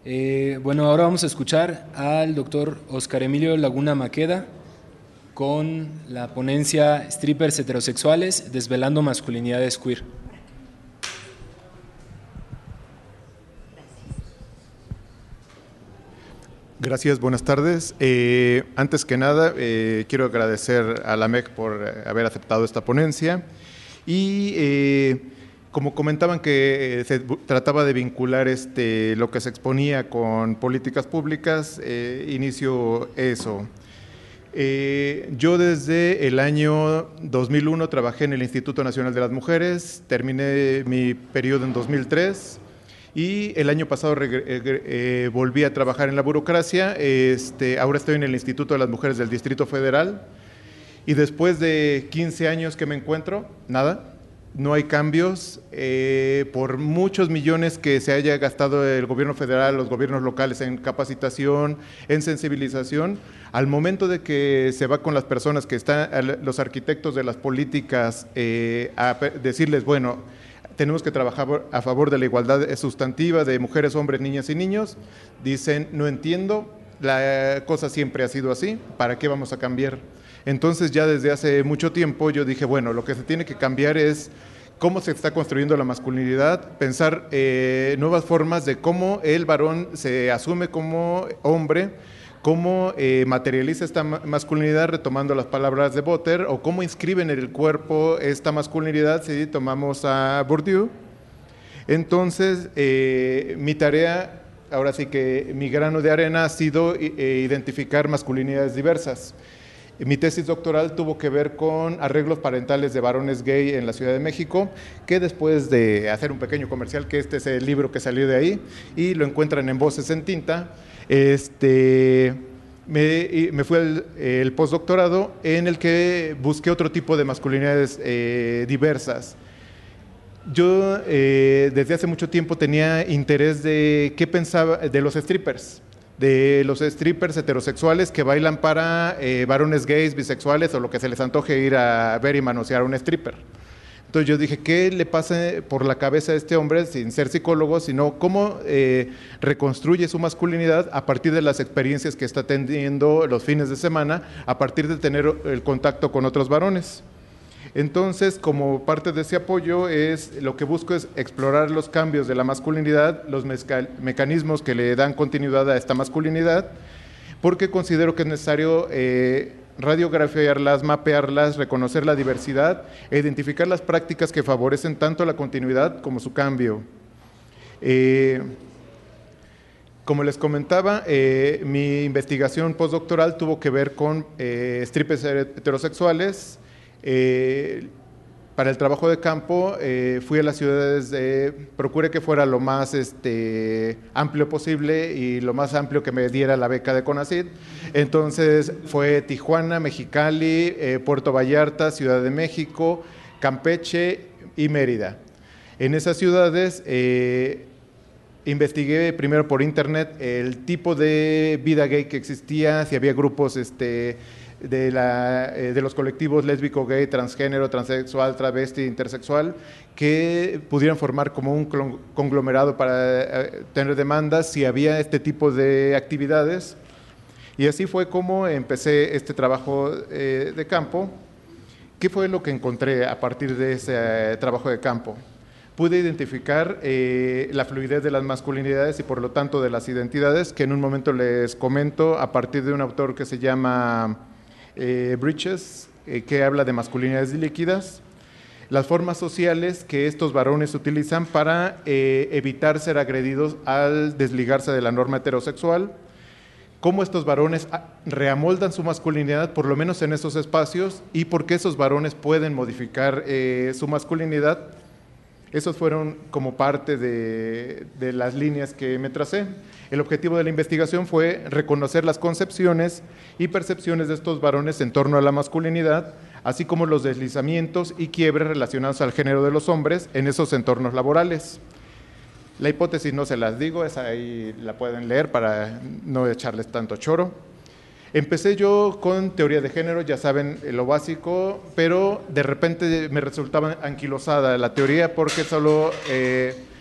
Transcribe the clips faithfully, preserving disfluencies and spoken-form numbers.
Eh, bueno, ahora vamos a escuchar al doctor Oscar Emilio Laguna Maqueda con la ponencia Strippers heterosexuales, desvelando masculinidades queer. Gracias, buenas tardes. Eh, antes que nada, eh, quiero agradecer a la M E C por haber aceptado esta ponencia y eh, como comentaban que eh, se trataba de vincular este, lo que se exponía con políticas públicas, eh, inicio eso. Eh, yo desde el año dos mil uno trabajé en el Instituto Nacional de las Mujeres, terminé mi periodo en dos mil tres y el año pasado eh, eh, volví a trabajar en la burocracia. Este, ahora estoy en el Instituto de las Mujeres del Distrito Federal y después de quince años que me encuentro, nada. No hay cambios, eh, por muchos millones que se haya gastado el gobierno federal, los gobiernos locales en capacitación, en sensibilización, al momento de que se va con las personas que están, los arquitectos de las políticas, eh, a decirles, bueno, tenemos que trabajar a favor de la igualdad sustantiva de mujeres, hombres, niñas y niños, dicen, no entiendo, la cosa siempre ha sido así, ¿para qué vamos a cambiar? Entonces ya desde hace mucho tiempo yo dije, bueno, lo que se tiene que cambiar es cómo se está construyendo la masculinidad, pensar eh, nuevas formas de cómo el varón se asume como hombre, cómo eh, materializa esta masculinidad retomando las palabras de Botter, o cómo inscriben en el cuerpo esta masculinidad si tomamos a Bourdieu. Entonces, eh, mi tarea, ahora sí que mi grano de arena ha sido eh, identificar masculinidades diversas. Mi tesis doctoral tuvo que ver con arreglos parentales de varones gay en la Ciudad de México, que después de hacer un pequeño comercial, que este es el libro que salió de ahí, y lo encuentran en Voces en Tinta, este, me, me fue el, el postdoctorado en el que busqué otro tipo de masculinidades eh, diversas. Yo eh, desde hace mucho tiempo tenía interés de qué pensaba de los strippers, de los strippers heterosexuales que bailan para eh, varones gays, bisexuales o lo que se les antoje ir a ver y manosear a un stripper. Entonces yo dije, ¿qué le pasa por la cabeza a este hombre sin ser psicólogo, sino cómo eh, reconstruye su masculinidad a partir de las experiencias que está teniendo los fines de semana, a partir de tener el contacto con otros varones? Entonces, como parte de ese apoyo, es, lo que busco es explorar los cambios de la masculinidad, los mecanismos que le dan continuidad a esta masculinidad, porque considero que es necesario eh, radiografiarlas, mapearlas, reconocer la diversidad e identificar las prácticas que favorecen tanto la continuidad como su cambio. Eh, Como les comentaba, eh, mi investigación postdoctoral tuvo que ver con eh, strippers heterosexuales. Eh, para el trabajo de campo eh, fui a las ciudades, de, procuré que fuera lo más este, amplio posible y lo más amplio que me diera la beca de CONACYT. Entonces fue Tijuana, Mexicali, eh, Puerto Vallarta, Ciudad de México, Campeche y Mérida. En esas ciudades eh, investigué primero por internet el tipo de vida gay que existía, si había grupos este, de, la, eh, de los colectivos lésbico, gay, transgénero, transexual, travesti, intersexual, que pudieran formar como un conglomerado para eh, tener demandas, si había este tipo de actividades. Y así fue como empecé este trabajo eh, de campo. ¿Qué fue lo que encontré a partir de ese eh, trabajo de campo? Pude identificar eh, la fluidez de las masculinidades y por lo tanto de las identidades, que en un momento les comento a partir de un autor que se llama eh, Bridges, eh, que habla de masculinidades líquidas, las formas sociales que estos varones utilizan para eh, evitar ser agredidos al desligarse de la norma heterosexual, cómo estos varones reamoldan su masculinidad, por lo menos en esos espacios, y por qué esos varones pueden modificar eh, su masculinidad. Esos fueron como parte de, de las líneas que me tracé. El objetivo de la investigación fue reconocer las concepciones y percepciones de estos varones en torno a la masculinidad, así como los deslizamientos y quiebres relacionados al género de los hombres en esos entornos laborales. La hipótesis no se las digo, esa ahí la pueden leer para no echarles tanto choro. Empecé yo con teoría de género, ya saben lo básico, pero de repente me resultaba anquilosada la teoría porque solo eh,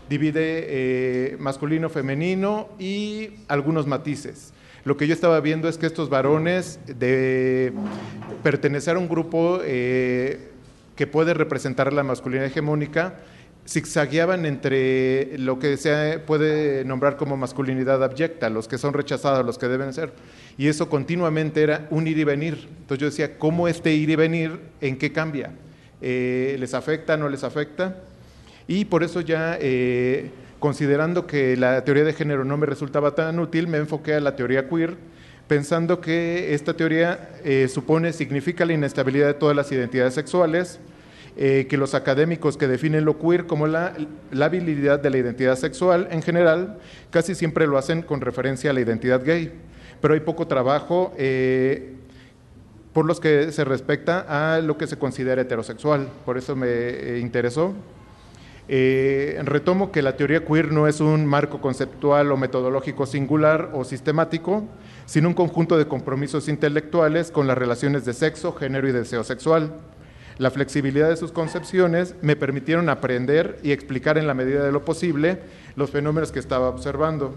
divide eh, masculino, femenino y algunos matices. Lo que yo estaba viendo es que estos varones de pertenecer a un grupo eh, que puede representar la masculinidad hegemónica, zigzagueaban entre lo que se puede nombrar como masculinidad abyecta, los que son rechazados, los que deben ser, y eso continuamente era un ir y venir. Entonces yo decía, ¿cómo este ir y venir, en qué cambia? Eh, ¿Les afecta, no les afecta? Y por eso ya, eh, considerando que la teoría de género no me resultaba tan útil, me enfoqué a la teoría queer, pensando que esta teoría eh, supone, significa la inestabilidad de todas las identidades sexuales, eh, que los académicos que definen lo queer como la, la habilidad de la identidad sexual en general, casi siempre lo hacen con referencia a la identidad gay, pero hay poco trabajo eh, por los que se respecta a lo que se considera heterosexual, por eso me eh, interesó. Eh, retomo que la teoría queer no es un marco conceptual o metodológico singular o sistemático, sino un conjunto de compromisos intelectuales con las relaciones de sexo, género y deseo sexual. La flexibilidad de sus concepciones me permitieron aprender y explicar en la medida de lo posible los fenómenos que estaba observando.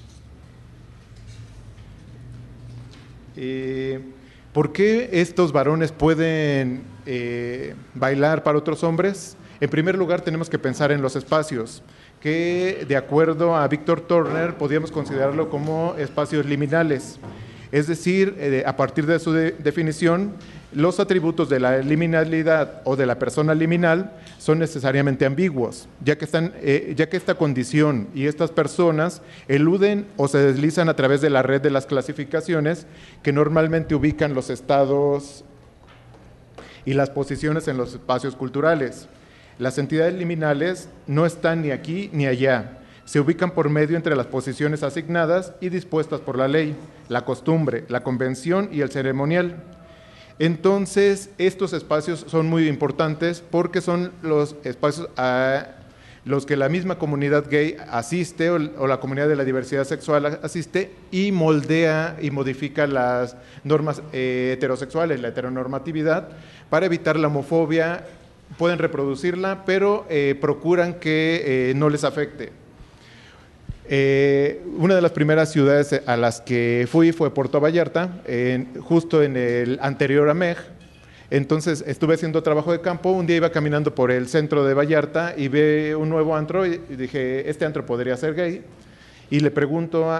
Eh, ¿Por qué estos varones pueden eh, bailar para otros hombres? En primer lugar, tenemos que pensar en los espacios, que de acuerdo a Víctor Turner podríamos considerarlo como espacios liminales. Es decir, eh, a partir de su de definición, los atributos de la liminalidad o de la persona liminal son necesariamente ambiguos, ya que, están, eh, ya que esta condición y estas personas eluden o se deslizan a través de la red de las clasificaciones que normalmente ubican los estados y las posiciones en los espacios culturales. Las entidades liminales no están ni aquí ni allá, se ubican por medio entre las posiciones asignadas y dispuestas por la ley, la costumbre, la convención y el ceremonial. Entonces, estos espacios son muy importantes porque son los espacios a los que la misma comunidad gay asiste o, o la comunidad de la diversidad sexual asiste y moldea y modifica las normas eh, heterosexuales, la heteronormatividad, para evitar la homofobia. Pueden reproducirla, pero eh, procuran que eh, no les afecte. Eh, una de las primeras ciudades a las que fui fue Puerto Vallarta, en, justo en el anterior a M E G. Entonces estuve haciendo trabajo de campo, un día iba caminando por el centro de Vallarta y vi un nuevo antro y dije, este antro podría ser gay. Y le pregunto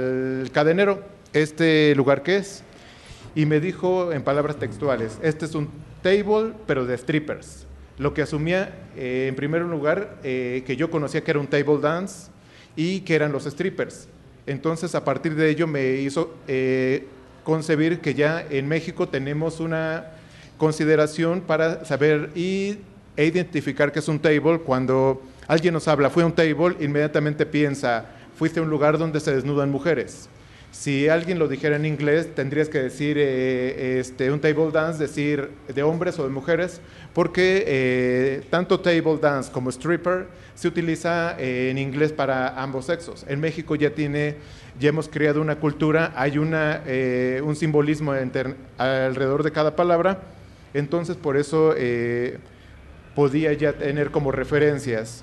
al cadenero, ¿este lugar qué es? Y me dijo en palabras textuales, este es un table pero de strippers. Lo que asumía, eh, en primer lugar, eh, que yo conocía que era un table dance y que eran los strippers. Entonces, a partir de ello me hizo eh, concebir que ya en México tenemos una consideración para saber y, e identificar que es un table. Cuando alguien nos habla, fue un table, inmediatamente piensa, fuiste a un lugar donde se desnudan mujeres. Si alguien lo dijera en inglés, tendrías que decir eh, este, un table dance, decir de hombres o de mujeres, porque eh, tanto table dance como stripper se utiliza eh, en inglés para ambos sexos. En México ya tiene, ya hemos creado una cultura, hay una, eh, un simbolismo enter, alrededor de cada palabra, entonces por eso eh, podía ya tener como referencias.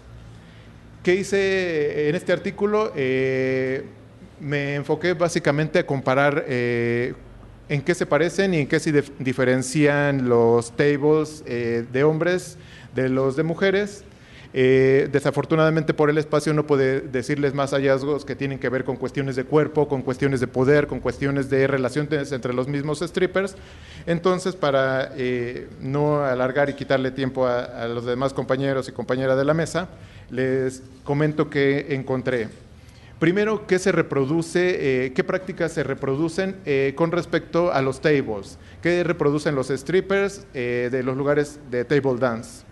¿Qué hice en este artículo? Eh, Me enfoqué básicamente a comparar eh, en qué se parecen y en qué se diferencian los tables eh, de hombres de los de mujeres. Eh, desafortunadamente por el espacio no puedo decirles más hallazgos que tienen que ver con cuestiones de cuerpo, con cuestiones de poder, con cuestiones de relaciones entre los mismos strippers. Entonces, para eh, no alargar y quitarle tiempo a, a los demás compañeros y compañeras de la mesa, les comento que encontré. Primero, ¿qué se reproduce, eh, qué prácticas se reproducen eh, con respecto a los tables? ¿Qué reproducen los strippers eh, de los lugares de table dance?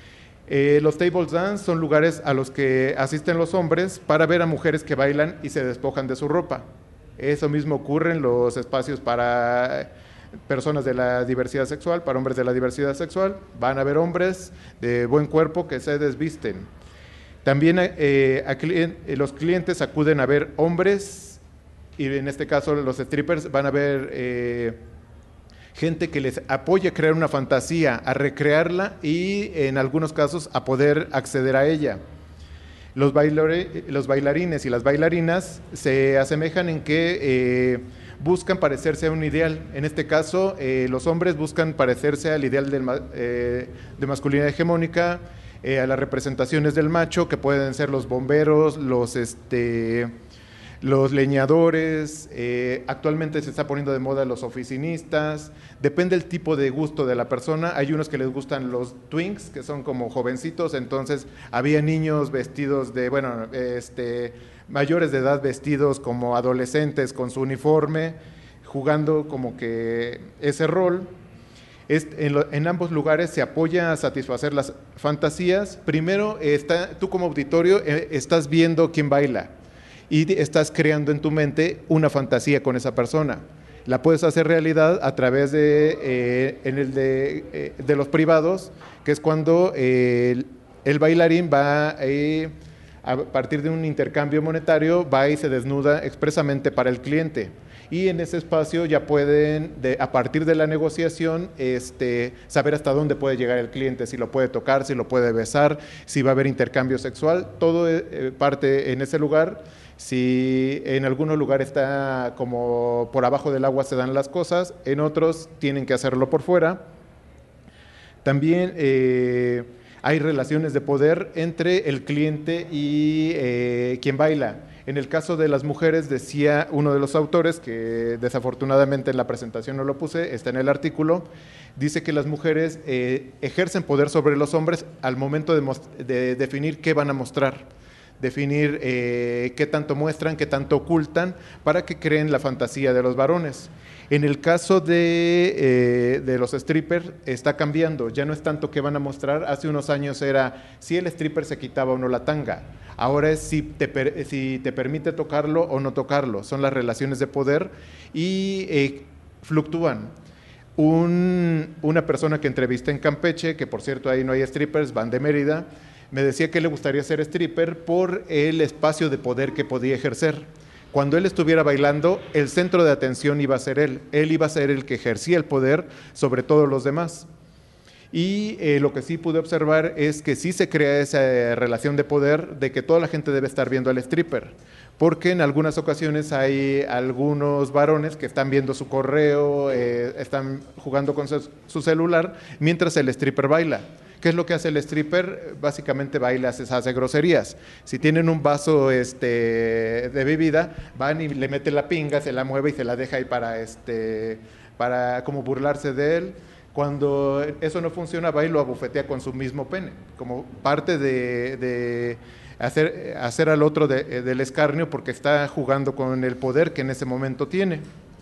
Eh, los table dance son lugares a los que asisten los hombres para ver a mujeres que bailan y se despojan de su ropa. Eso mismo ocurre en los espacios para personas de la diversidad sexual, para hombres de la diversidad sexual. Van a ver hombres de buen cuerpo que se desvisten. También eh, a clien, los clientes acuden a ver hombres y en este caso los strippers van a ver eh, gente que les apoya a crear una fantasía, a recrearla y en algunos casos a poder acceder a ella. Los, bailore, los bailarines y las bailarinas se asemejan en que eh, buscan parecerse a un ideal. En este caso, eh, los hombres buscan parecerse al ideal del, eh, de masculinidad hegemónica, eh, a las representaciones del macho, que pueden ser los bomberos, los, este, los leñadores, eh, actualmente se está poniendo de moda los oficinistas, depende del tipo de gusto de la persona. Hay unos que les gustan los twinks, que son como jovencitos, entonces había niños vestidos de, bueno, este, mayores de edad vestidos como adolescentes con su uniforme, jugando como que ese rol. En, lo, en ambos lugares se apoya a satisfacer las fantasías. Primero, está, tú como auditorio eh, estás viendo quién baila y estás creando en tu mente una fantasía con esa persona. La puedes hacer realidad a través de, eh, en el de, eh, de los privados, que es cuando eh, el, el bailarín va eh, a partir de un intercambio monetario, va y se desnuda expresamente para el cliente. Y en ese espacio ya pueden, de, a partir de la negociación, este, saber hasta dónde puede llegar el cliente, si lo puede tocar, si lo puede besar, si va a haber intercambio sexual, todo eh, parte en ese lugar. Si en algunos lugares está como por abajo del agua se dan las cosas, en otros tienen que hacerlo por fuera. También eh, hay relaciones de poder entre el cliente y eh, quien baila. En el caso de las mujeres, decía uno de los autores, que desafortunadamente en la presentación no lo puse, está en el artículo, dice que las mujeres eh, ejercen poder sobre los hombres al momento de, de definir qué van a mostrar, definir eh, qué tanto muestran, qué tanto ocultan, para que creen la fantasía de los varones. En el caso de, eh, de los strippers está cambiando, ya no es tanto qué van a mostrar. Hace unos años era si el stripper se quitaba o no la tanga, ahora es si te, si te permite tocarlo o no tocarlo. Son las relaciones de poder y eh, fluctúan. Un, una persona que entrevisté en Campeche, que por cierto ahí no hay strippers, van de Mérida, me decía que le gustaría ser stripper por el espacio de poder que podía ejercer. Cuando él estuviera bailando, el centro de atención iba a ser él. Él iba a ser el que ejercía el poder sobre todos los demás. Y eh, lo que sí pude observar es que sí se crea esa relación de poder de que toda la gente debe estar viendo al stripper, porque en algunas ocasiones hay algunos varones que están viendo su correo, eh, están jugando con su, su celular, mientras el stripper baila. ¿Qué es lo que hace el stripper? Básicamente baila, hace, hace groserías. Si tienen un vaso este, de bebida, van y le meten la pinga, se la mueve y se la deja ahí para, este, para como burlarse de él. Cuando eso no funciona, va y lo abofetea con su mismo pene, como parte de, de hacer, hacer al otro de, del escarnio, porque está jugando con el poder que en ese momento tiene.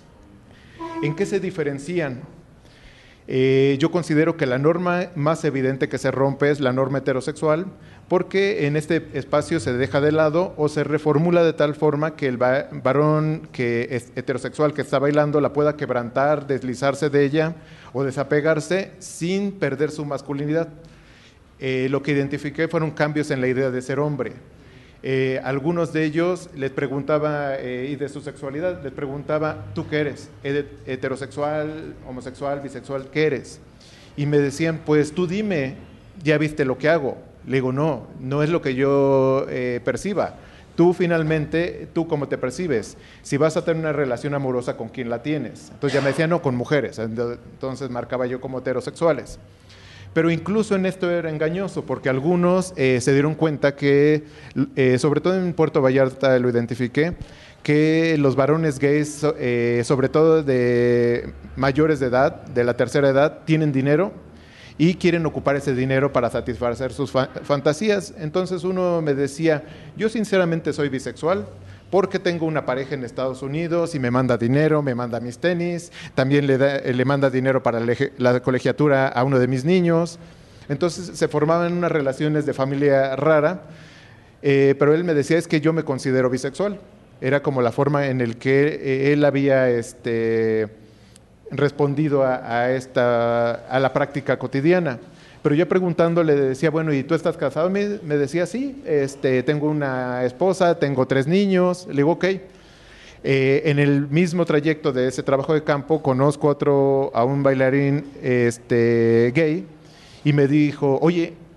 ¿En qué se diferencian? Eh, yo considero que la norma más evidente que se rompe es la norma heterosexual, porque en este espacio se deja de lado o se reformula de tal forma que el varón que es heterosexual que está bailando la pueda quebrantar, deslizarse de ella o desapegarse sin perder su masculinidad. Eh, lo que identifiqué fueron cambios en la idea de ser hombre. Eh, algunos de ellos les preguntaba, eh, y de su sexualidad, les preguntaba, ¿tú qué eres? ¿Heterosexual, homosexual, bisexual? ¿Qué eres? Y me decían, pues tú dime, ¿ya viste lo que hago? Le digo, no, no es lo que yo eh, perciba. Tú finalmente, ¿tú cómo te percibes? Si vas a tener una relación amorosa, ¿con quién la tienes? Entonces ya me decían, no, con mujeres. Entonces marcaba yo como heterosexuales. Pero incluso en esto era engañoso, porque algunos eh, se dieron cuenta que, eh, sobre todo en Puerto Vallarta lo identifiqué, que los varones gays, eh, sobre todo de mayores de edad, de la tercera edad, tienen dinero y quieren ocupar ese dinero para satisfacer sus fa- fantasías. Entonces uno me decía, yo sinceramente soy bisexual, porque tengo una pareja en Estados Unidos y me manda dinero, me manda mis tenis, también le, da, le manda dinero para la colegiatura a uno de mis niños. Entonces se formaban unas relaciones de familia rara, eh, pero él me decía, es que yo me considero bisexual. Era como la forma en la que él había este, respondido a, a, esta, a la práctica cotidiana. Pero yo preguntándole decía, bueno, ¿y tú estás casado? Me, me decía, sí, este, tengo una esposa, tengo tres niños. Le digo, ok. Eh, en el mismo trayecto de ese trabajo de campo, conozco a, otro, a un bailarín este, gay y me dijo, oye,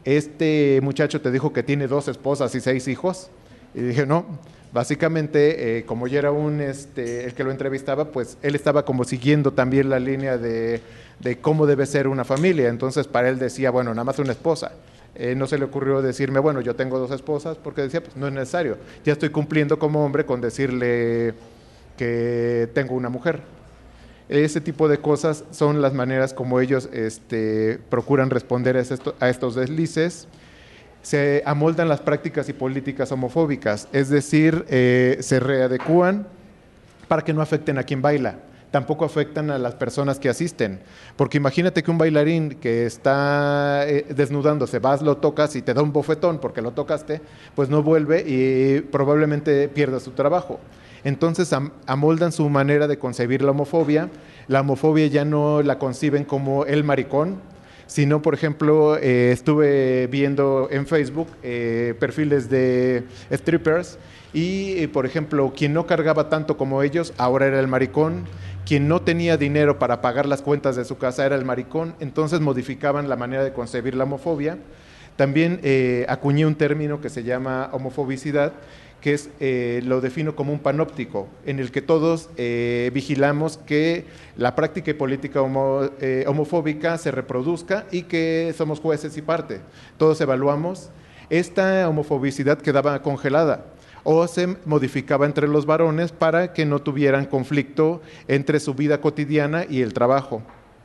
este muchacho te dijo que tiene dos esposas y seis hijos. Y dije, no, básicamente, eh, como ya era un, este, el que lo entrevistaba, pues él estaba como siguiendo también la línea de, de cómo debe ser una familia. Entonces, para él decía, bueno, nada más una esposa. Eh, no se le ocurrió decirme, bueno, yo tengo dos esposas, porque decía, pues no es necesario. Ya estoy cumpliendo como hombre con decirle que tengo una mujer. Ese tipo de cosas son las maneras como ellos este, procuran responder a, esto, a estos deslices. Se amoldan las prácticas y políticas homofóbicas, es decir, eh, se readecúan para que no afecten a quien baila, tampoco afectan a las personas que asisten, porque imagínate que un bailarín que está eh, desnudándose, vas, lo tocas y te da un bofetón porque lo tocaste, pues no vuelve y probablemente pierda su trabajo. Entonces am amoldan su manera de concebir la homofobia. La homofobia ya no la conciben como el maricón, sino, por ejemplo, eh, estuve viendo en Facebook eh, perfiles de strippers y, eh, por ejemplo, quien no cargaba tanto como ellos, ahora era el maricón. Quien no tenía dinero para pagar las cuentas de su casa era el maricón. Entonces modificaban la manera de concebir la homofobia. También eh, acuñé un término que se llama homofobicidad, que es, eh, lo defino como un panóptico, en el que todos eh, vigilamos que la práctica y política homo, eh, homofóbica se reproduzca y que somos jueces y parte. Todos evaluamos. Esta homofobicidad quedaba congelada o se modificaba entre los varones para que no tuvieran conflicto entre su vida cotidiana y el trabajo.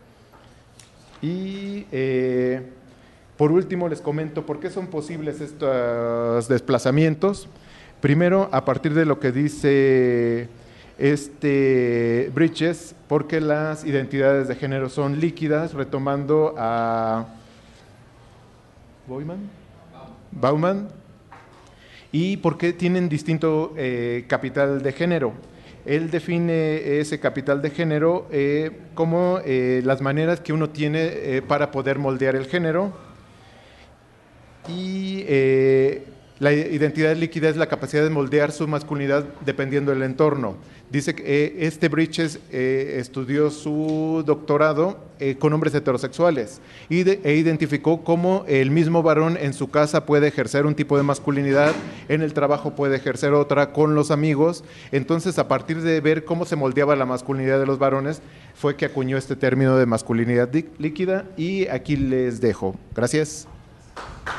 Y eh, por último les comento por qué son posibles estos desplazamientos. Primero, a partir de lo que dice este Bridges, porque las identidades de género son líquidas, retomando a Bauman, Bauman y por qué tienen distinto eh, capital de género. Él define ese capital de género eh, como eh, las maneras que uno tiene eh, para poder moldear el género y eh, la identidad líquida es la capacidad de moldear su masculinidad dependiendo del entorno. Dice que eh, este Bridges eh, estudió su doctorado eh, con hombres heterosexuales y de, e identificó cómo el mismo varón en su casa puede ejercer un tipo de masculinidad, en el trabajo puede ejercer otra, con los amigos. Entonces, a partir de ver cómo se moldeaba la masculinidad de los varones, fue que acuñó este término de masculinidad líquida y aquí les dejo. Gracias.